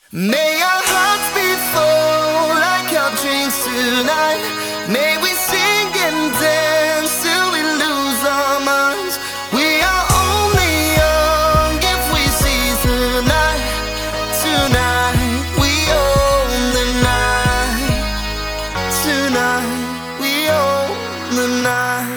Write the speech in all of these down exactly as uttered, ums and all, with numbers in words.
May our hearts be full like our drinks tonight. May we sing and dance till we lose our minds. We are only young if we seize the night. Tonight we own the night. Tonight we own the night.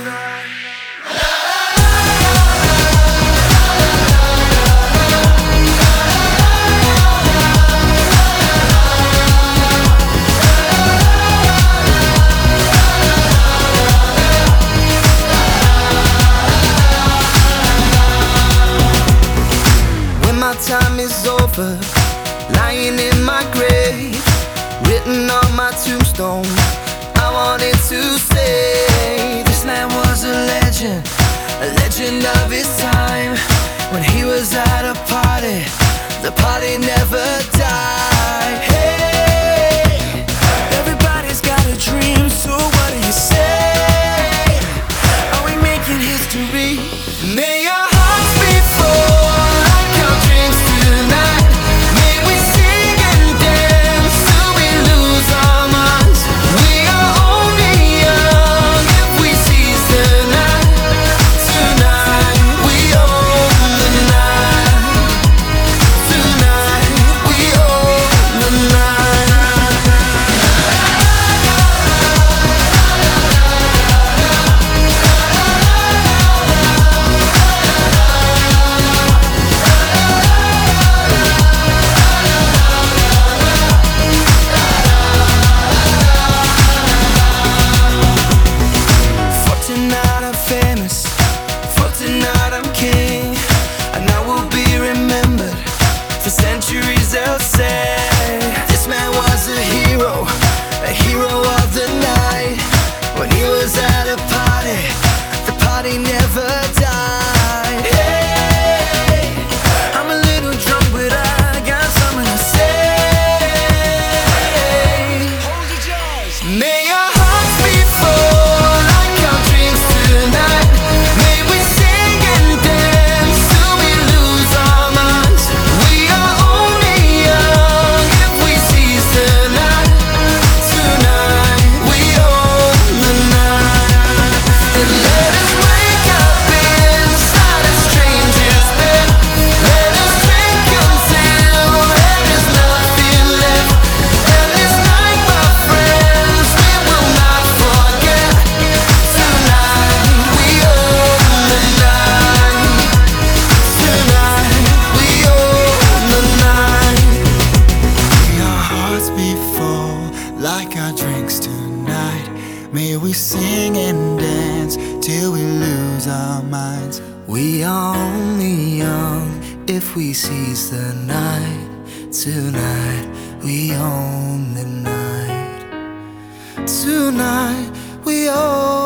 My time is over, lying in my grave, written on my tombstone. I wanted to say this man was a legend, a legend of his time. When he was at a party, the party never died. Hey, everybody's got a dream, so what do you say? Are we making history? May our hearts be full. For centuries they'll say this man was a hero, a hero of the night. When he was at a party, the party never died. Hey, I'm a little drunk but I got something to say. May our hearts be full like our dreams tonight. May we sing and dance till we lose our minds. We are only young if we seize the night. Tonight we own the night. And let us wake up inside a stranger's bed. Let us drink until there is nothing left. And this night, my friends, we will not forget. Tonight we own the night. Tonight we own the night. May our hearts be full like our drinks tonight. May we sing and dance till we lose our minds. We are only young if we seize the night. Tonight we own the night. Tonight we own